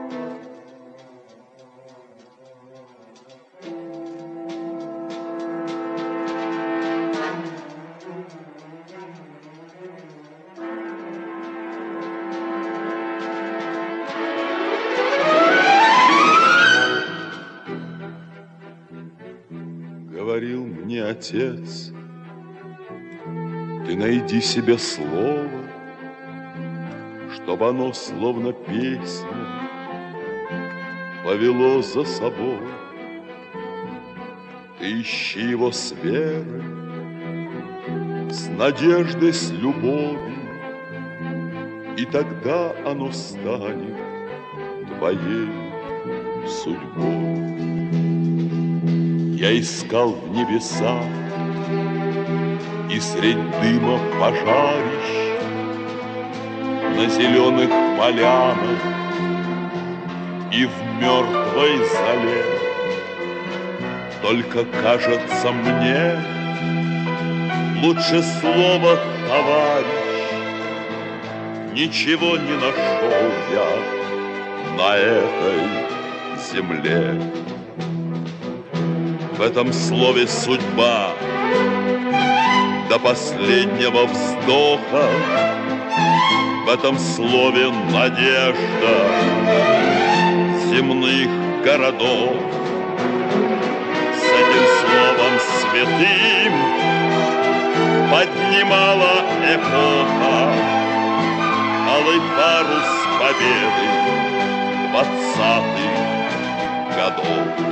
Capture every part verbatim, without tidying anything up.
Говорил мне отец, ты найди себе слово, чтоб оно, словно песня, повело за собой. Ты ищи его с верой, с надеждой, с любовью, и тогда оно станет твоей судьбой. Я искал в небесах и средь дыма пожарищ на зеленых полянах и в мертвой зале. Только кажется мне, лучше слова товарищ, ничего не нашел я на этой земле. В этом слове судьба до последнего вздоха, в этом слове надежда земных городов. С этим словом святым поднимала эпоха алый парус победы двадцатых годов.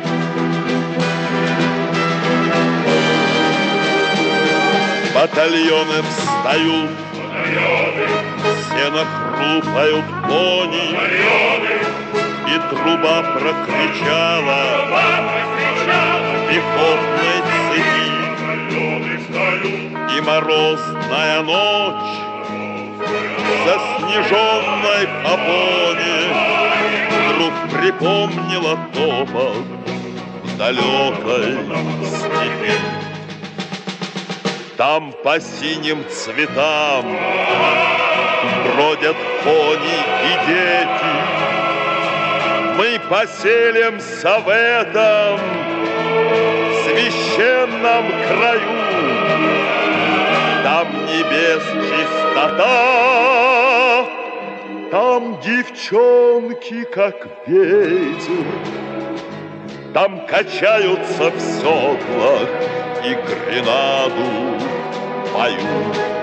Батальоны встают, батальоны, сено хрупают кони, батальоны, и труба прокричала, труба прокричала в пехотной цепи, батальоны, и морозная ночь в заснеженной попоне вдруг припомнила топот в далекой степи. Там по синим цветам бродят кони и дети. Мы поселимся в этом священном краю. Там небес чистота, там девчонки, как ветер, там качаются в седлах и гренаду поют.